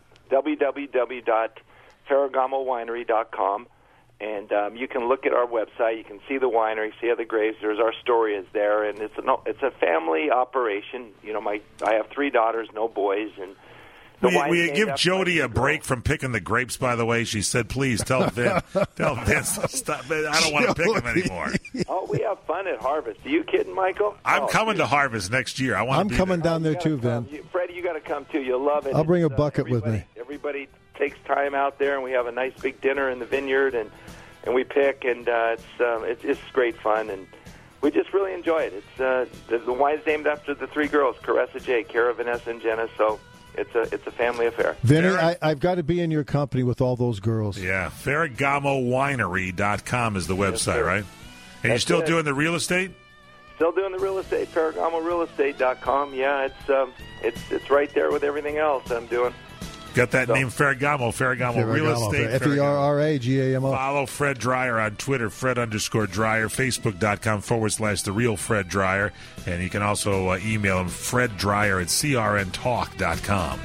www.ferragamowinery.com. And you can look at our website. You can see the winery, see how the grapes. There's our story is there, and it's a family operation. I have 3 daughters, no boys, and we give Jody a break from picking the grapes. By the way, she said, "Please tell Vince to stop. I don't want to pick them anymore." Oh, we have fun at Harvest. Are you kidding, Michael? I'm coming to Harvest next year. I'm coming down there too, Vin. Freddie, you got to come too. You'll love it. I'll bring a bucket with me. Everybody takes time out there, and we have a nice big dinner in the vineyard, and we pick, and it's great fun, and we just really enjoy it. It's the wine's named after the 3 girls, Caressa J, Cara, Vanessa, and Jenna. So it's a family affair. Vinny, I've got to be in your company with all those girls. Yeah, FerragamoWinery.com is the website, right? And you're still doing the real estate? Still doing the real estate, FerragamoRealEstate.com. Yeah, it's right there with everything else I'm doing. Got that name, Ferragamo Real Estate. Ferragamo. Follow Fred Dryer on Twitter, Fred_Dryer, Facebook.com/The Real Fred Dryer. And you can also email him, FredDryer@CRNTalk.com.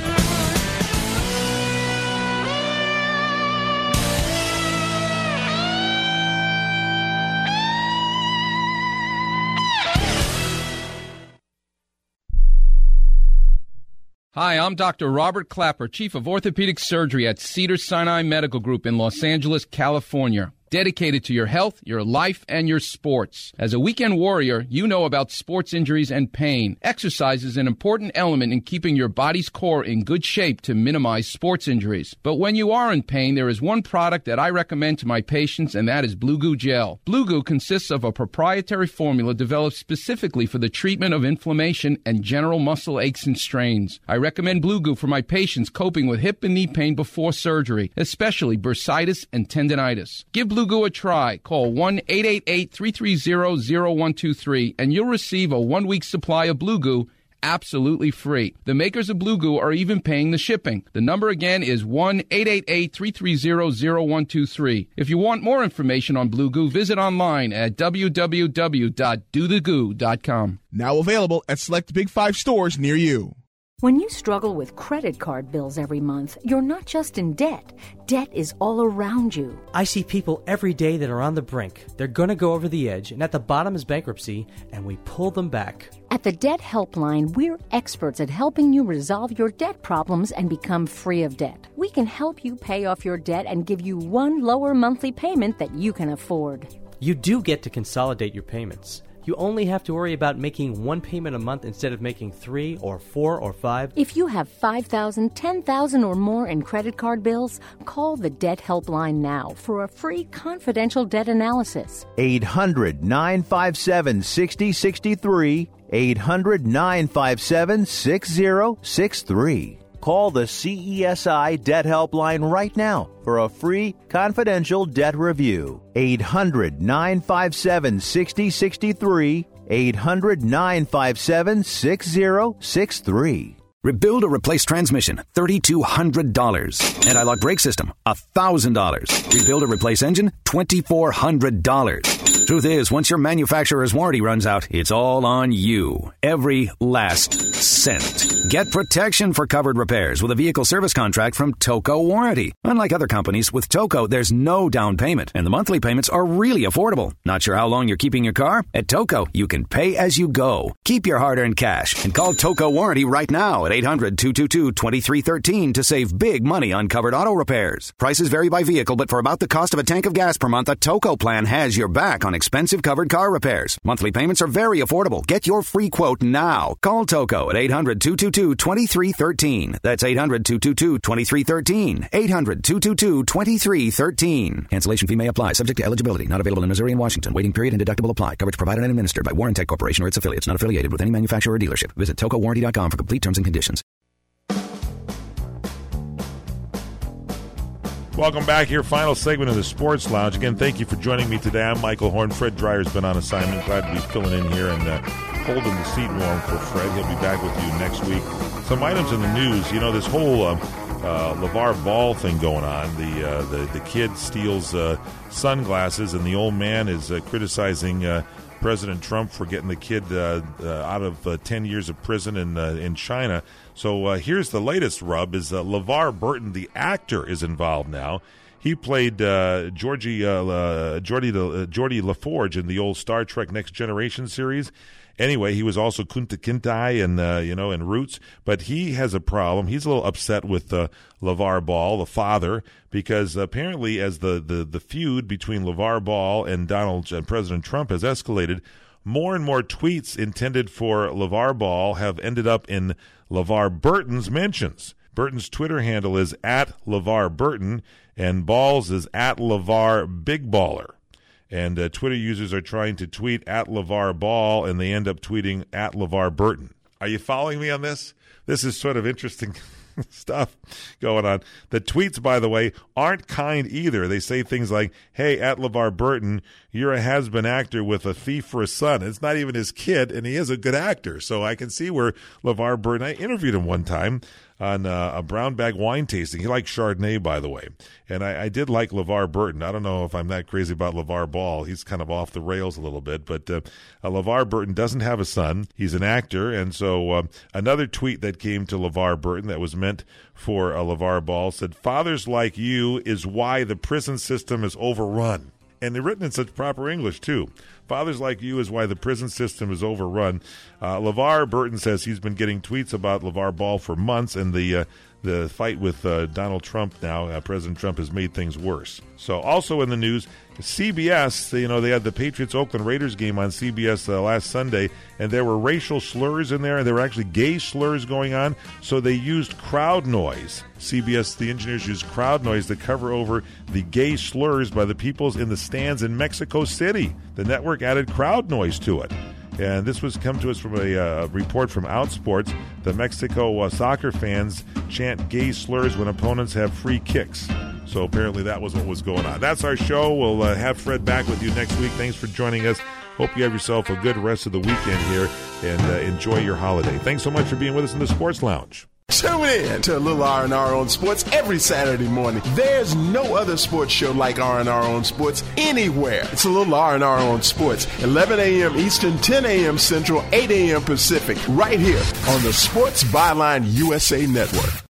Hi, I'm Dr. Robert Clapper, Chief of Orthopedic Surgery at Cedars-Sinai Medical Group in Los Angeles, California. Dedicated to your health, your life, and your sports. As a weekend warrior, you know about sports injuries and pain. Exercise is an important element in keeping your body's core in good shape to minimize sports injuries. But when you are in pain, there is one product that I recommend to my patients, and that is Blue Goo Gel. Blue Goo consists of a proprietary formula developed specifically for the treatment of inflammation and general muscle aches and strains. I recommend Blue Goo for my patients coping with hip and knee pain before surgery, especially bursitis and tendinitis. Give Blue Goo a try. Call 1-888-330-0123 and you'll receive a 1-week supply of Blue Goo absolutely free. The makers of Blue Goo are even paying the shipping. The number again is 1-888-330-0123. If you want more information on Blue Goo, visit online at www.dothegoo.com. Now available at select Big 5 stores near you. When you struggle with credit card bills every month, you're not just in debt. Debt is all around you. I see people every day that are on the brink. They're going to go over the edge, and at the bottom is bankruptcy, and we pull them back. At the Debt Helpline, we're experts at helping you resolve your debt problems and become free of debt. We can help you pay off your debt and give you one lower monthly payment that you can afford. You do get to consolidate your payments. You only have to worry about making one payment a month instead of making 3 or 4 or 5. If you have $5,000, $10,000 or more in credit card bills, call the Debt Helpline now for a free confidential debt analysis. 800-957-6063. 800-957-6063. Call the CESI Debt Helpline right now for a free confidential debt review. 800-957-6063. 800-957-6063. Rebuild or replace transmission, $3,200. Anti-lock brake system, $1,000. Rebuild or replace engine, $2,400. Truth is, once your manufacturer's warranty runs out, it's all on you. Every last cent. Get protection for covered repairs with a vehicle service contract from Toco Warranty. Unlike other companies, with Toco, there's no down payment, and the monthly payments are really affordable. Not sure how long you're keeping your car? At Toco, you can pay as you go. Keep your hard-earned cash and call Toco Warranty right now at 800-222-2313 to save big money on covered auto repairs. Prices vary by vehicle, but for about the cost of a tank of gas per month, a Toco plan has your back on expensive covered car repairs. Monthly payments are very affordable. Get your free quote now. Call Toco at 800-222-2313. That's 800-222-2313. 800-222-2313. Cancellation fee may apply. Subject to eligibility. Not available in Missouri and Washington. Waiting period and deductible apply. Coverage provided and administered by Warrantech Corporation or its affiliates. Not affiliated with any manufacturer or dealership. Visit TocoWarranty.com for complete terms and conditions. Welcome back here. Final segment of the Sports Lounge. Again, thank you for joining me today. I'm Michael Horn. Fred Dreyer's been on assignment. Glad to be filling in here and holding the seat warm for Fred. He'll be back with you next week. Some items in the news. You know, this whole LeVar Ball thing going on. The kid steals sunglasses, and the old man is criticizing President Trump for getting the kid out of 10 years of prison in China. So here's the latest rub: is LeVar Burton, the actor, is involved now. He played Geordie LaForge in the old Star Trek Next Generation series. Anyway, he was also Kunta Kinte in Roots, but he has a problem. He's a little upset with LeVar Ball, the father, because apparently as the feud between LeVar Ball and President Trump has escalated, more and more tweets intended for LeVar Ball have ended up in LeVar Burton's mentions. Burton's Twitter handle is @LeVar Burton, and Ball's is @LeVar Big Baller. And Twitter users are trying to tweet @LeVar Ball, and they end up tweeting @LeVar Burton. Are you following me on this? This is sort of interesting stuff going on. The tweets, by the way, aren't kind either. They say things like, hey, @LeVar Burton, you're a has-been actor with a thief for a son. It's not even his kid, and he is a good actor. So I can see where LeVar Burton, I interviewed him one time on a brown bag wine tasting. He likes Chardonnay, by the way. And I did like LeVar Burton. I don't know if I'm that crazy about LeVar Ball. He's kind of off the rails a little bit. But LeVar Burton doesn't have a son. He's an actor. And so another tweet that came to LeVar Burton that was meant for LeVar Ball said, fathers like you is why the prison system is overrun. And they're written in such proper English, too. Fathers like you is why the prison system is overrun. LeVar Burton says he's been getting tweets about LeVar Ball for months, and the fight with Donald Trump now, President Trump, has made things worse. So also in the news, CBS, they had the Patriots-Oakland Raiders game on CBS last Sunday, and there were racial slurs in there, and there were actually gay slurs going on, so they used crowd noise. CBS, the engineers used crowd noise to cover over the gay slurs by the peoples in the stands in Mexico City. The network added crowd noise to it. And this was come to us from a report from Outsports. The Mexico soccer fans chant gay slurs when opponents have free kicks. So apparently that was what was going on. That's our show. We'll have Fred back with you next week. Thanks for joining us. Hope you have yourself a good rest of the weekend here and enjoy your holiday. Thanks so much for being with us in the Sports Lounge. Tune in to a little R&R on Sports every Saturday morning. There's no other sports show like R&R on Sports anywhere. It's a little R&R on Sports, 11 a.m. Eastern, 10 a.m. Central, 8 a.m. Pacific, right here on the Sports Byline USA Network.